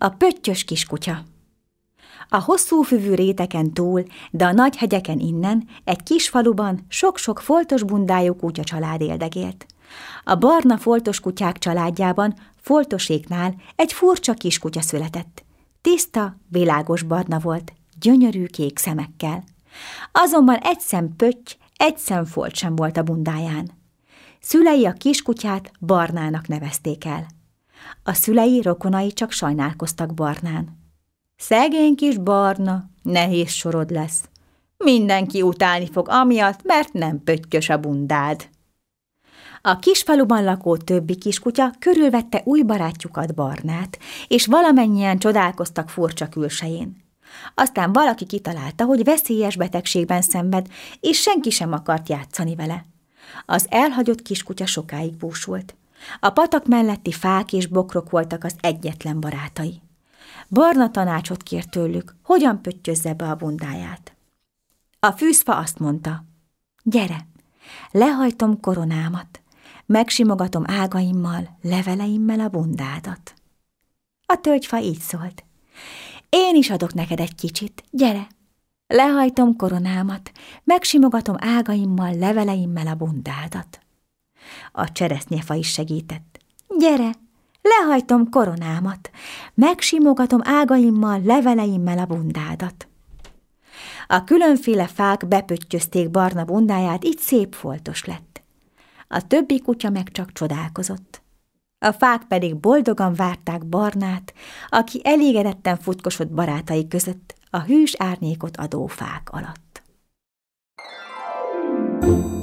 A pöttyös kiskutya. A hosszú füvű réteken túl, de a nagy hegyeken innen, egy kis faluban sok-sok foltos bundájú kutya család éldegélt. A barna foltos kutyák családjában, Foltoséknál egy furcsa kiskutya született. Tiszta, világos barna volt, gyönyörű kék szemekkel. Azonban egy szem pötty, egy szem folt sem volt a bundáján. Szülei a kiskutyát Barnának nevezték el. A szülei rokonai csak sajnálkoztak Barnán. Szegény kis Barna, nehéz sorod lesz. Mindenki utálni fog amiatt, mert nem pöttyös a bundád. A kisfaluban lakó többi kiskutya körülvette új barátjukat, Barnát, és valamennyien csodálkoztak furcsa külsején. Aztán valaki kitalálta, hogy veszélyes betegségben szenved, és senki sem akart játszani vele. Az elhagyott kiskutya sokáig búsult. A patak melletti fák és bokrok voltak az egyetlen barátai. Barna tanácsot kért tőlük, hogyan pöttyözze be a bundáját. A fűzfa azt mondta: gyere, lehajtom koronámat, megsimogatom ágaimmal, leveleimmel a bundádat. A tölgyfa így szólt: én is adok neked egy kicsit, gyere, lehajtom koronámat, megsimogatom ágaimmal, leveleimmel a bundádat. A cseresznyefa is segített: gyere, lehajtom koronámat, megsimogatom ágaimmal, leveleimmel a bundádat. A különféle fák bepöttyözték Barna bundáját, így szép foltos lett. A többi kutya meg csak csodálkozott. A fák pedig boldogan várták Barnát, aki elégedetten futkosott barátai között a hűs árnyékot adó fák alatt.